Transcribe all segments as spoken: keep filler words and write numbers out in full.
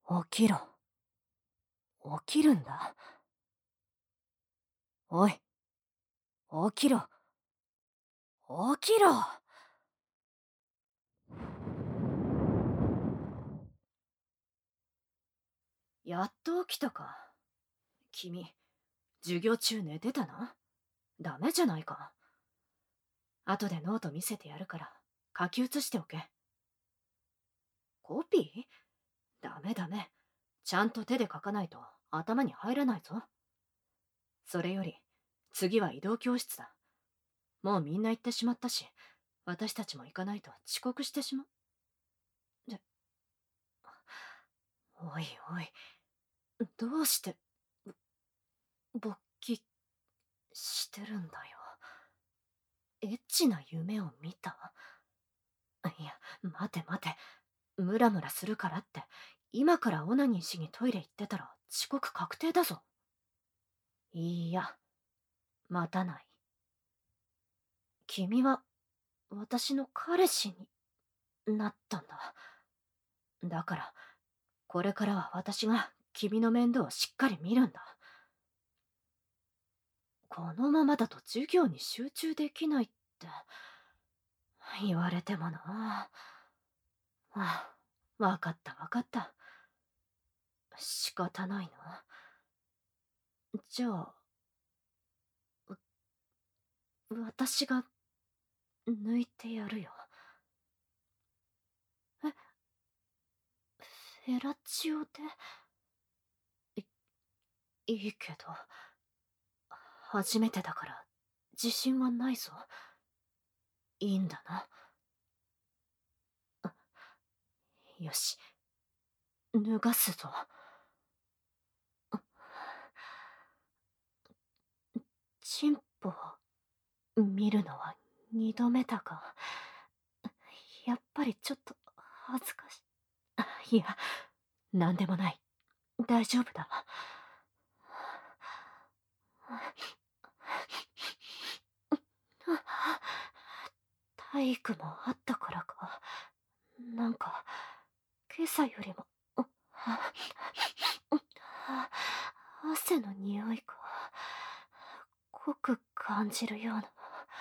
起きろ。起きるんだ。おい、起きろ。起きろ。やっと起きたか。君、授業中寝てたな。ダメじゃないか。後でノート見せてやるから書き写しておけ。コピー？ダメダメ。ちゃんと手で書かないと頭に入らないぞ。それより、次は移動教室だ。もうみんな行ってしまったし、私たちも行かないと遅刻してしまう。で、おいおい、どうして、ぼ勃起してるんだよ。エッチな夢を見た？いや、待て待て。ムラムラするからって、今からオナニーしにトイレ行ってたら遅刻確定だぞ。いいや、待たない。君は、私の彼氏になったんだ。だから、これからは私が君の面倒をしっかり見るんだ。このままだと授業に集中できないって言われてもな。ああ、わかったわかった。仕方ないな。じゃあ、私が抜いてやるよ。え、フェラチオで？い、いいけど、初めてだから自信はないぞ。いいんだな。よし、脱がすぞ。チンポを見るのは二度目だが、やっぱりちょっと恥ずかしい。いや、なんでもない。大丈夫だ。体育もあったからか。なんか、今朝よりも、汗の匂いが濃く感じるような。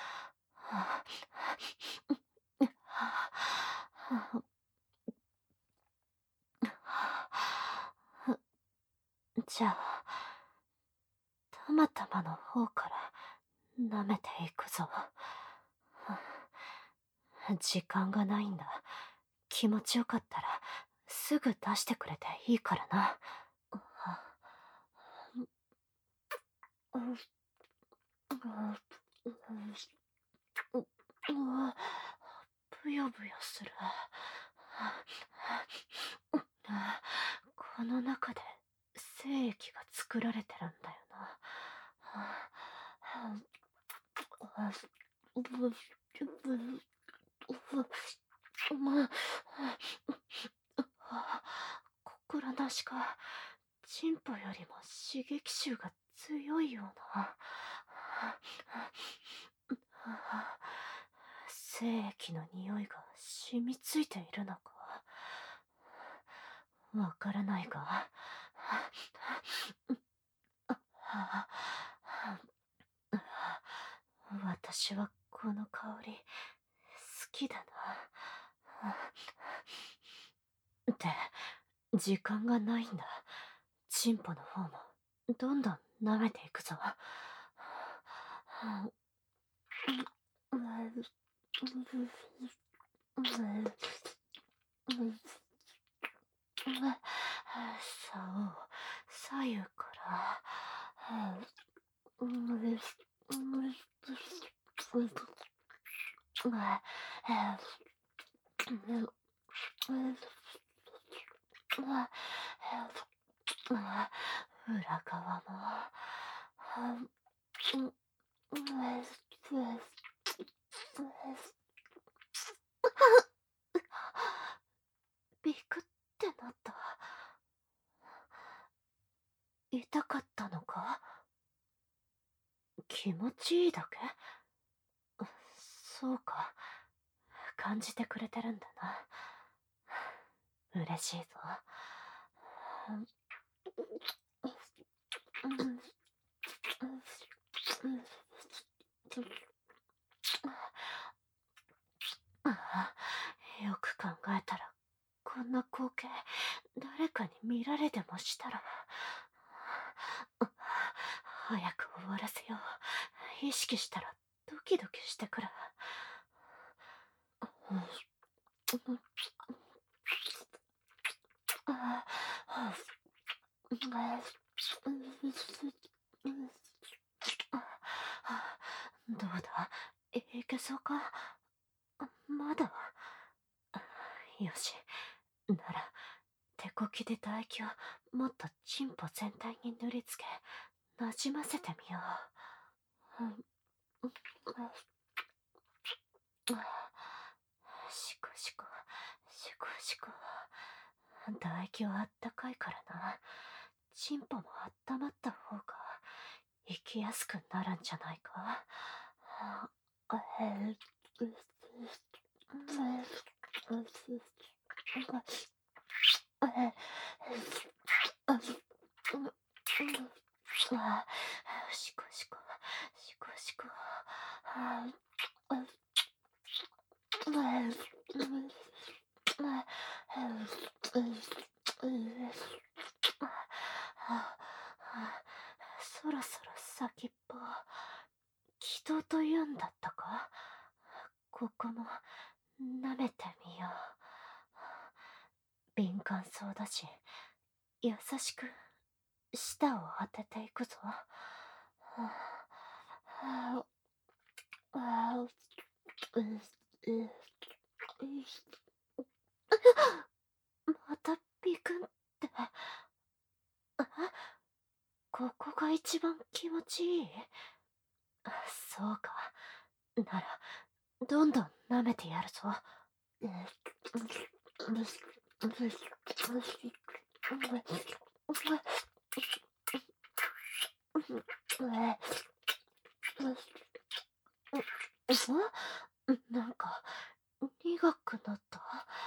じゃあ、たまたまの方から舐めていくぞ。時間がないんだ。気持ちよかったらすぐ出してくれていいからな。ブヨブヨする。この中で精液が作られてるんだよな。心なしか、チンポよりも刺激臭が強いような。精液の匂いが染みついているのかわからないが、私はこの香り好きだな。って時間がないんだ。チンポの方もどんどん舐めていくぞ。さお、左右から。裏側も。ビクってなった。痛かったのか？気持ちいいだけ？そうか。感じてくれてるんだな。嬉しいぞ。 よく考えたら、こんな光景、誰かに見られでもしたら。早く終わらせよう。意識したらドキドキしてくる。どうだ、いけそうか？まだ。よし、なら手こきで唾液をもっとチンポ全体に塗りつけ、なじませてみよう。シコシコ、シコシコ。唾液はあったかいからな。チンポもあったまった方が生きやすくなるんじゃないか？シコシコ、シコシコ。そろそろ先っぽ、気道と言うんだったか？ここも舐めてみよう。敏感そうだし、優しく舌を当てていくぞ。またビクンって。ここが一番気持ちいい？そうか。なら、どんどん舐めてやるぞ。なんか、苦くなった？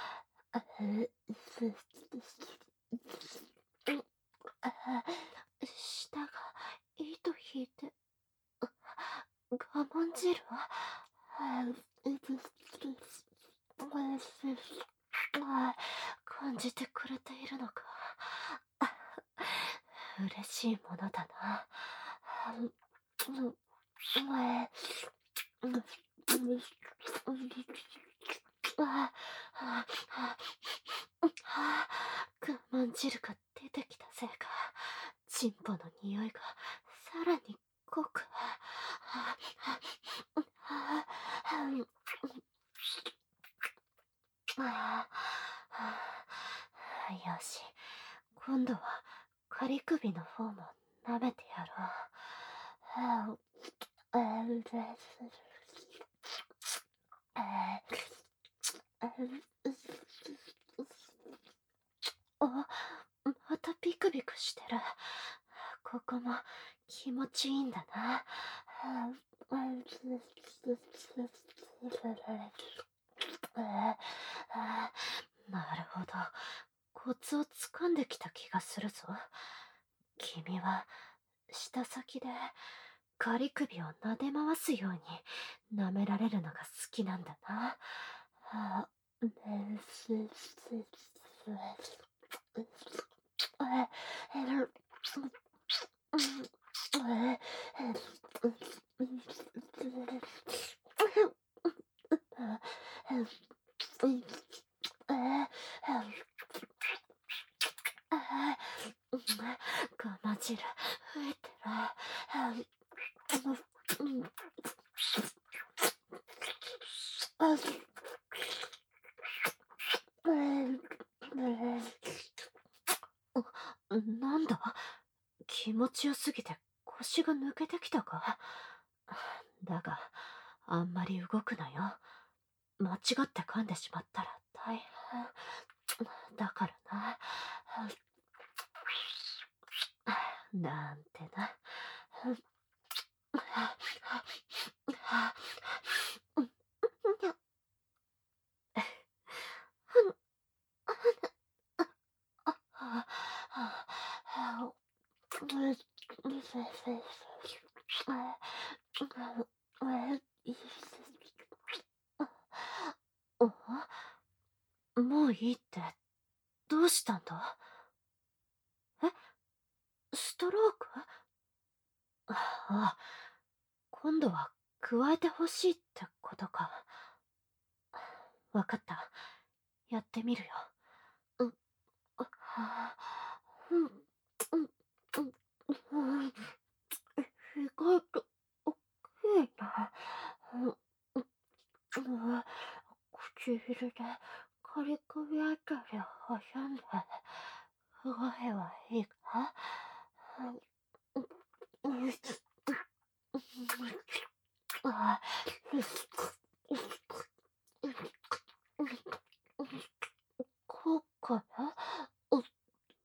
舌が糸引いて、我慢汁？感じてくれているのか？嬉しいものだな。我慢汁が出てきたせいか、チンポの匂いがさらに濃く。よし、今度は仮首の方も舐めてやろう。あ、またビクビクしてる。ここも気持ちいいんだな。なるほど。コツをつかんできた気がするぞ。君は舌先で仮首を撫で回すように舐められるのが好きなんだな。ガマ汁増えてる。なんだ、気持ちよすぎて腰が抜けてきたか？だが、あんまり動くなよ。間違って噛んでしまったら大変だからな。なんてな。 おもういいって、どうしたんだ？え、ストローク？ああ、今度は加えてほしいってことか。わかった。やってみるよ。うん、あ、うん、うん、うん、うん、意外と大きいな。うん、うん、唇で軽くやったり挟んで、具合はいいか？うん、うん、あ、こうかな？う、う、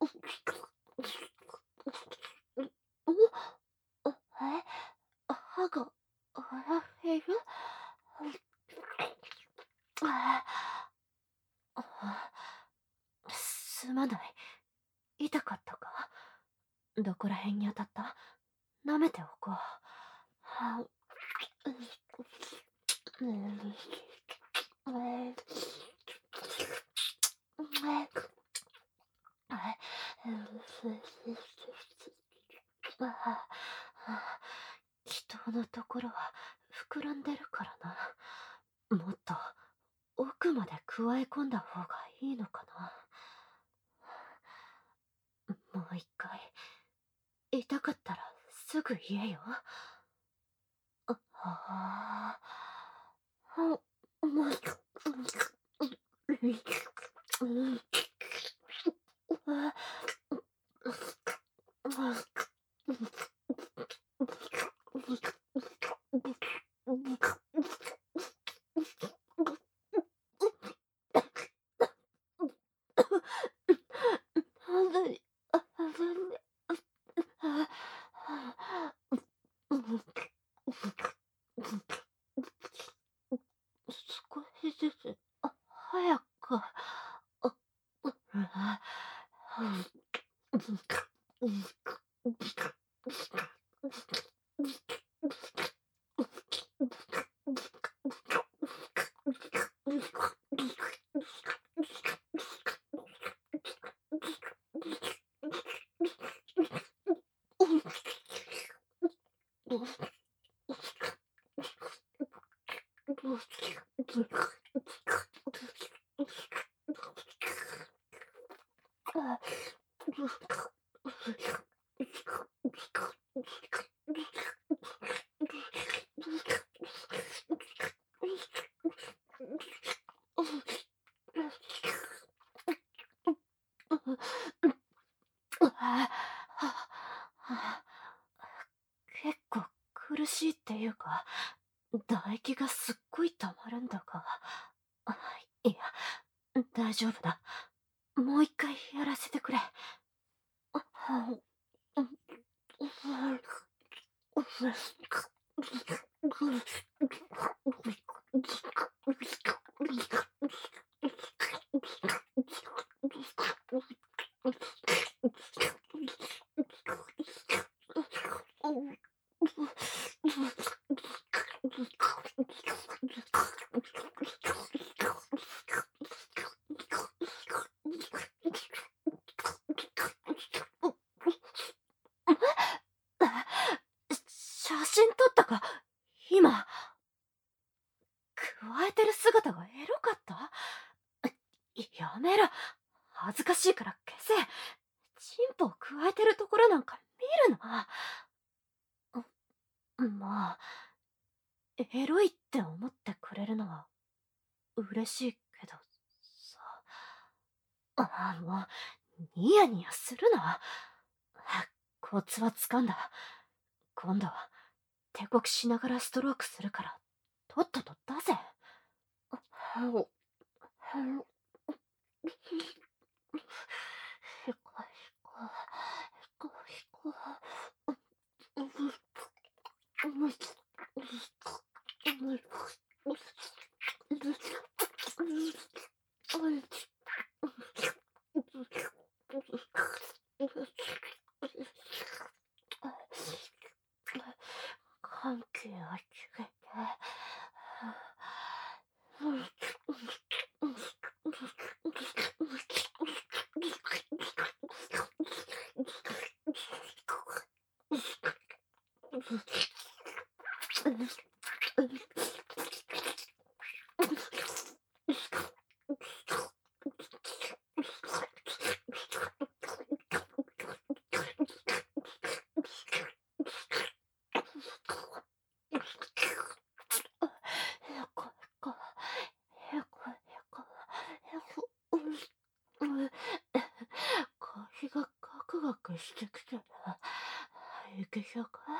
う、え、歯が笑える？ああ、すまない。痛かったか？どこら辺に当たった？舐めておこう。はうん、人のところは膨らんでるからな。もっと奥まで加え込んだ方がいいのかな。もう一回。痛かったらすぐ言えよ。あ、はあ。もう、少しずつ、あ、早く。あ、結構苦しいっていうか、唾液がすっごい溜まるんだが。いや、大丈夫だ。もう一回やらせてくれ。写真撮ったか？今。加えてる姿がエロかった？やめろ。恥ずかしいから消せ。チンポを加えてるところなんか見るな。まあ、エロいって思ってくれるのは嬉しいけどさ。あ、もう、ニヤニヤするな。コツはつかんだ。今度は手こきしながらストロークするから、とっとと出せ。 学してきたら行けそうか？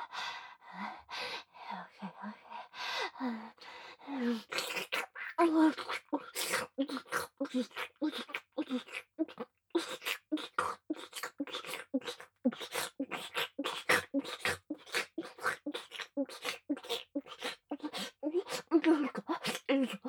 なんかいいぞ。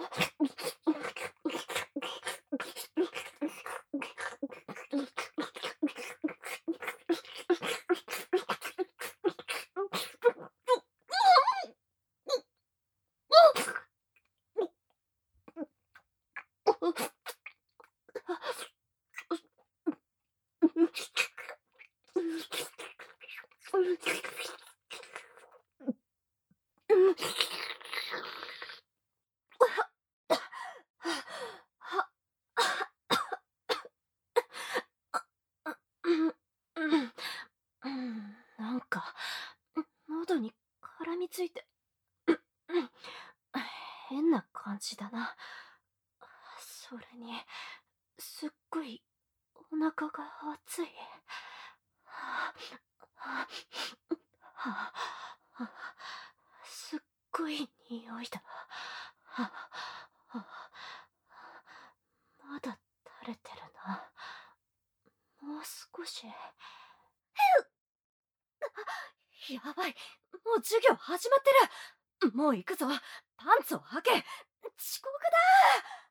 なんか喉に絡みついて変な感じだな。それにすっごいお腹が熱い。はあはあ、すっごい匂いだ。はあ、まだ垂れてるな。もう少し。やばい、もう授業始まってる。もう行くぞ。パンツを履け。遅刻だ。